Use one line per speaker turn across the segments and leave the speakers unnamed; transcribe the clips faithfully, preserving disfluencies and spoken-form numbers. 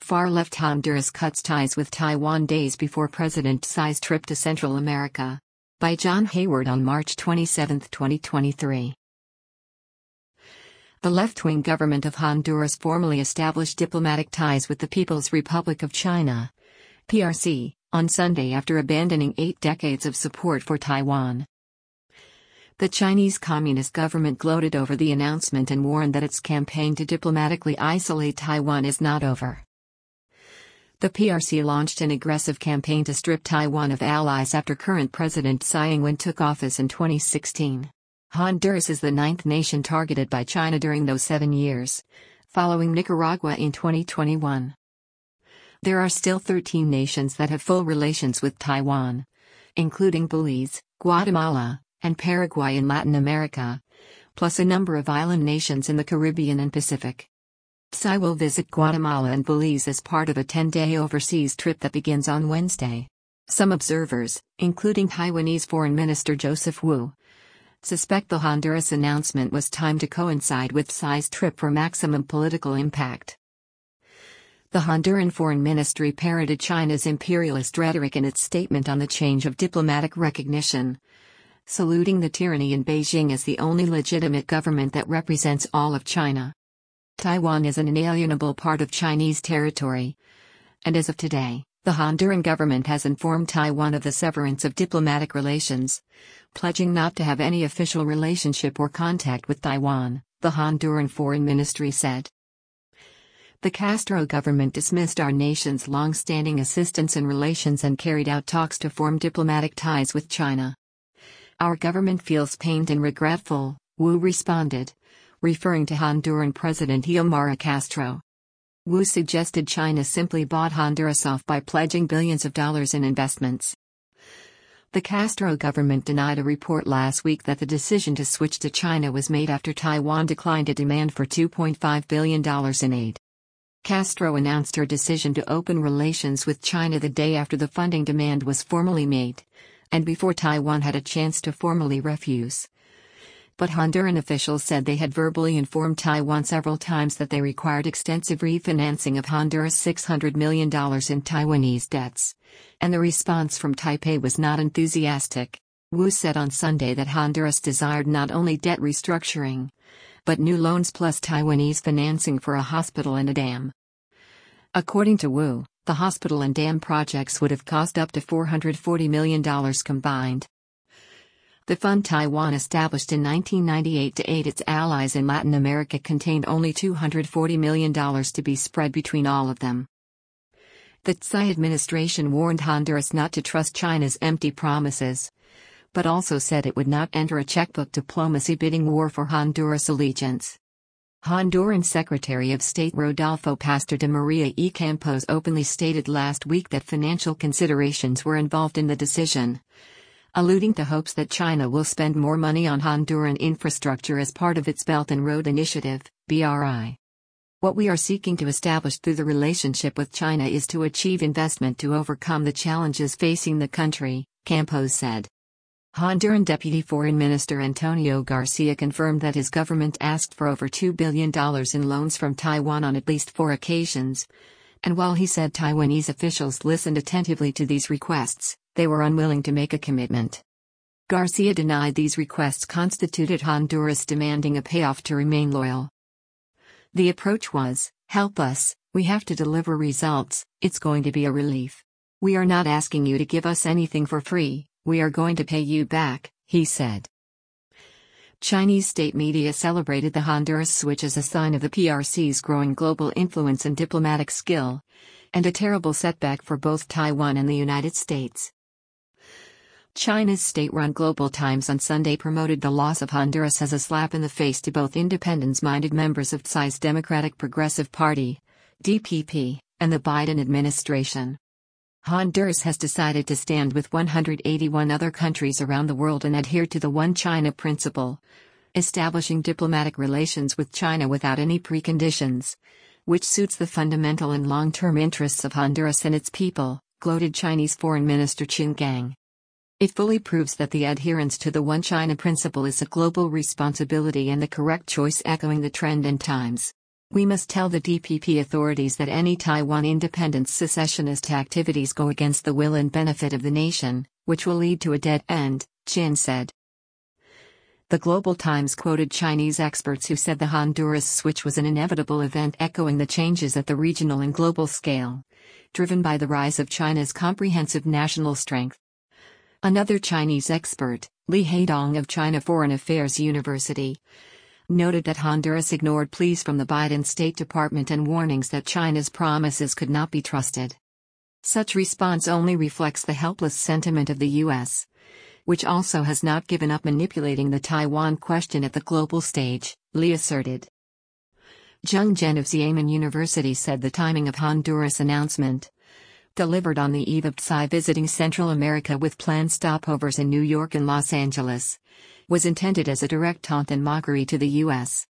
Far-left Honduras cuts ties with Taiwan days before President Xi's trip to Central America. By John Hayward on March twenty-seventh, twenty twenty-three. The left-wing government of Honduras formally established diplomatic ties with the People's Republic of China, P R C, on Sunday after abandoning eight decades of support for Taiwan. The Chinese Communist government gloated over the announcement and warned that its campaign to diplomatically isolate Taiwan is not over. The P R C launched an aggressive campaign to strip Taiwan of allies after current President Tsai Ing-wen took office in twenty sixteen. Honduras is the ninth nation targeted by China during those seven years, following Nicaragua in twenty twenty-one. There are still thirteen nations that have full relations with Taiwan, including Belize, Guatemala, and Paraguay in Latin America, plus a number of island nations in the Caribbean and Pacific. Tsai will visit Guatemala and Belize as part of a ten-day overseas trip that begins on Wednesday. Some observers, including Taiwanese Foreign Minister Joseph Wu, suspect the Honduras announcement was timed to coincide with Tsai's trip for maximum political impact. The Honduran Foreign Ministry parroted China's imperialist rhetoric in its statement on the change of diplomatic recognition, saluting the tyranny in Beijing as the only legitimate government that represents all of China. Taiwan is an inalienable part of Chinese territory, and as of today, the Honduran government has informed Taiwan of the severance of diplomatic relations, pledging not to have any official relationship or contact with Taiwan, the Honduran Foreign Ministry said. The Castro government dismissed our nation's long-standing assistance and relations and carried out talks to form diplomatic ties with China. Our government feels pained and regretful, Wu responded, referring to Honduran President Xiomara Castro. Wu suggested China simply bought Honduras off by pledging billions of dollars in investments. The Castro government denied a report last week that the decision to switch to China was made after Taiwan declined a demand for two point five billion dollars in aid. Castro announced her decision to open relations with China the day after the funding demand was formally made, and before Taiwan had a chance to formally refuse. But Honduran officials said they had verbally informed Taiwan several times that they required extensive refinancing of Honduras' six hundred million dollars in Taiwanese debts, and the response from Taipei was not enthusiastic. Wu said on Sunday that Honduras desired not only debt restructuring, but new loans plus Taiwanese financing for a hospital and a dam. According to Wu, the hospital and dam projects would have cost up to four hundred forty million dollars combined. The fund Taiwan established in nineteen ninety-eight to aid its allies in Latin America contained only two hundred forty million dollars to be spread between all of them. The Tsai administration warned Honduras not to trust China's empty promises, but also said it would not enter a checkbook diplomacy bidding war for Honduras allegiance. Honduran Secretary of State Rodolfo Pastor de Maria y Campos openly stated last week that financial considerations were involved in the decision, alluding to hopes that China will spend more money on Honduran infrastructure as part of its Belt and Road Initiative, B R I. What we are seeking to establish through the relationship with China is to achieve investment to overcome the challenges facing the country, Campos said. Honduran Deputy Foreign Minister Antonio Garcia confirmed that his government asked for over two billion dollars in loans from Taiwan on at least four occasions, and while he said Taiwanese officials listened attentively to these requests, they were unwilling to make a commitment. Garcia denied these requests constituted Honduras demanding a payoff to remain loyal. The approach was, help us, we have to deliver results, it's going to be a relief. We are not asking you to give us anything for free, we are going to pay you back, he said. Chinese state media celebrated the Honduras switch as a sign of the P R C's growing global influence and diplomatic skill, and a terrible setback for both Taiwan and the United States. China's state-run Global Times on Sunday promoted the loss of Honduras as a slap in the face to both independence-minded members of Tsai's Democratic Progressive Party, D P P, and the Biden administration. Honduras has decided to stand with one hundred eighty-one other countries around the world and adhere to the One China principle, establishing diplomatic relations with China without any preconditions, which suits the fundamental and long-term interests of Honduras and its people, gloated Chinese Foreign Minister Qin Gang. It fully proves that the adherence to the One China principle is a global responsibility and the correct choice, echoing the trend in times. We must tell the D P P authorities that any Taiwan independence secessionist activities go against the will and benefit of the nation, which will lead to a dead end, Chin said. The Global Times quoted Chinese experts who said the Honduras switch was an inevitable event, echoing the changes at the regional and global scale, driven by the rise of China's comprehensive national strength. Another Chinese expert, Li Haidong of China Foreign Affairs University, noted that Honduras ignored pleas from the Biden State Department and warnings that China's promises could not be trusted. Such response only reflects the helpless sentiment of the U S, which also has not given up manipulating the Taiwan question at the global stage, Li asserted. Zheng Zhen of Xiamen University said the timing of Honduras announcement, delivered on the eve of Tsai visiting Central America with planned stopovers in New York and Los Angeles, was intended as a direct taunt and mockery to the U S.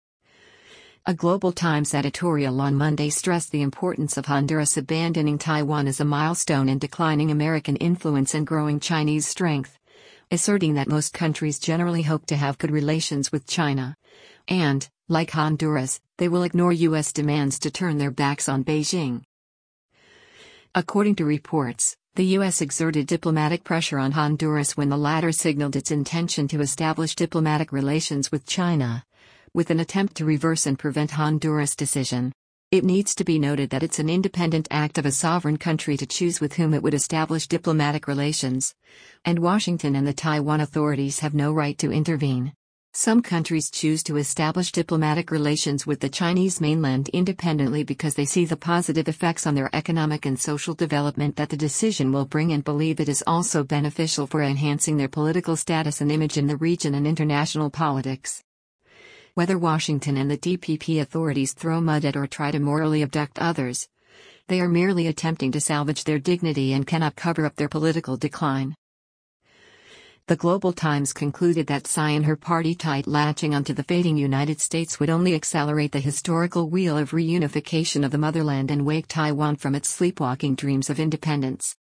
A Global Times editorial on Monday stressed the importance of Honduras abandoning Taiwan as a milestone in declining American influence and growing Chinese strength, asserting that most countries generally hope to have good relations with China, and, like Honduras, they will ignore U S demands to turn their backs on Beijing. According to reports, the U S exerted diplomatic pressure on Honduras when the latter signaled its intention to establish diplomatic relations with China, with an attempt to reverse and prevent Honduras' decision. It needs to be noted that it's an independent act of a sovereign country to choose with whom it would establish diplomatic relations, and Washington and the Taiwan authorities have no right to intervene. Some countries choose to establish diplomatic relations with the Chinese mainland independently because they see the positive effects on their economic and social development that the decision will bring and believe it is also beneficial for enhancing their political status and image in the region and international politics. Whether Washington and the D P P authorities throw mud at or try to morally abduct others, they are merely attempting to salvage their dignity and cannot cover up their political decline. The Global Times concluded that Tsai and her party tight latching onto the fading United States would only accelerate the historical wheel of reunification of the motherland and wake Taiwan from its sleepwalking dreams of independence.